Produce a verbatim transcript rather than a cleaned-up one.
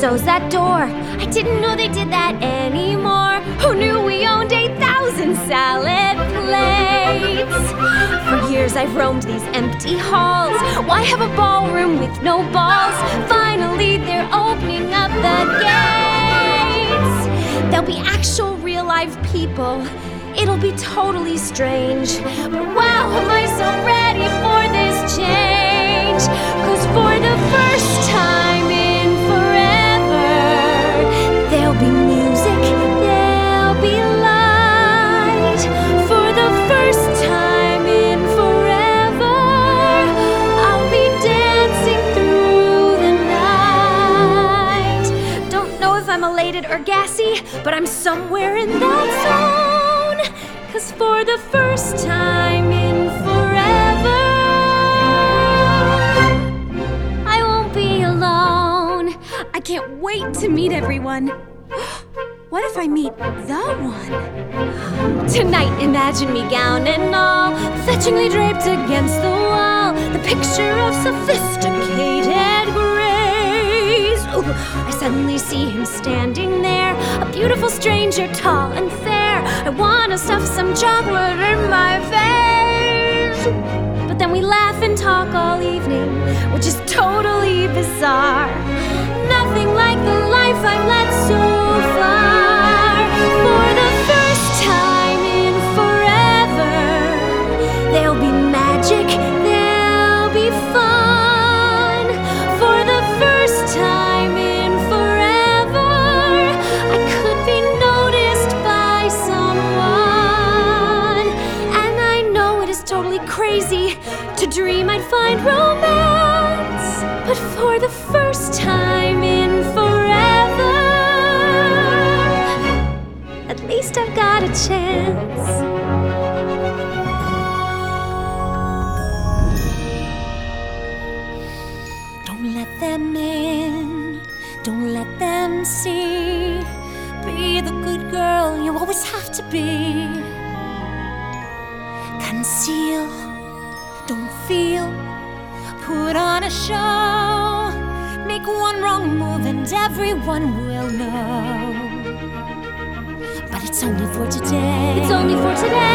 close that door. I didn't know they did that anymore. Who knew we owned eight thousand salad plates? For years I've roamed these empty halls. Why have a ballroom with no balls? Finally they're opening up the gates. There'll be actual real live people. It'll be totally strange. But wow, am I so ready for this change? 'Cause for the first time in forever, there'll be music, there'll be light. For the first time in forever, I'll be dancing through the night. Don't know if I'm elated or gassy, but I'm somewhere in that zone. 'Cause for the first time in forever, I won't be alone. I can't wait to meet everyone. What if I meet the one? Tonight, imagine me gown and all, fetchingly draped against the wall, the picture of sophisticated grace. Ooh, I suddenly see him standing there, a beautiful stranger, tall and fair. I wanna stuff some chocolate in my face. But then we laugh and talk all evening, which is totally bizarre. Nothing like the life I've led so far. For the first time in forever, there'll be magic, there'll be fun. For the first time in forever, I could be noticed by someone. And I know it is totally crazy to dream I'd find romance, but for the first time in forever, at least I've got a chance. Don't let them in, don't let them see. Be the good girl you always have to be. Conceal, don't feel, put on a show. Make one wrong move and everyone will know. But it's only for today. It's only for today.